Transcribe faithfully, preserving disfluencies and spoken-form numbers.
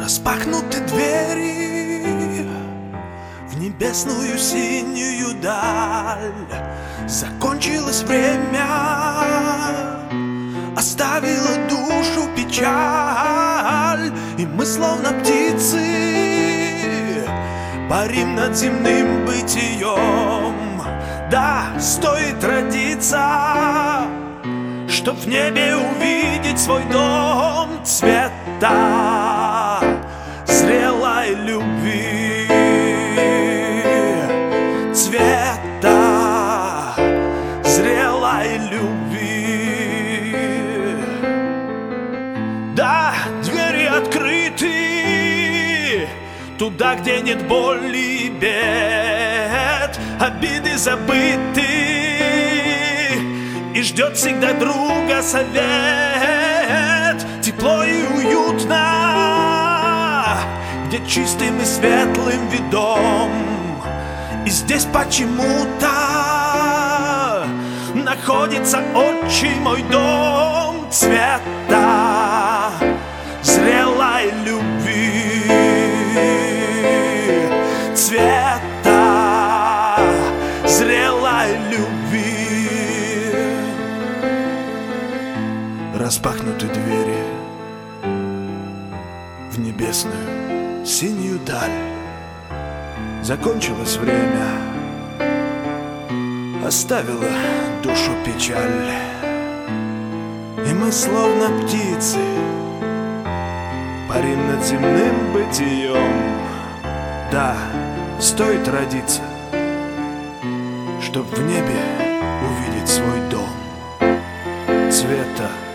Распахнуты двери в небесную синюю даль. Закончилось время, оставила душу печаль. И мы словно птицы парим над земным бытием. Да, стоит родиться, чтоб в небе увидеть свой дом цвета зрелой любви, цвета зрелой любви. Да, двери открыты туда, где нет боли и бед, обиды забыты, и ждет всегда друга совет. Тепло и уютно, где чистым и светлым видом. И здесь почему-то находится отчий мой дом цвета зрелой любви, цвета зрелой любви. Распахнуты двери в небесную синюю даль. Закончилось время, оставила душу печаль. И мы словно птицы парим над земным бытием. Да, стоит родиться, чтоб в небе увидеть свой дом цвета